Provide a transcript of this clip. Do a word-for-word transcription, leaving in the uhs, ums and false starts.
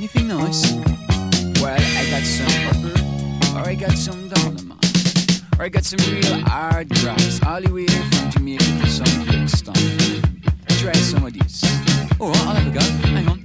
Anything nice? Well, I got some pepper, or I got some dynamite, or I got some real hard grass, all the way from Jamaica to some Brixton. Try some of these. Oh, I'll have a go. Hang on.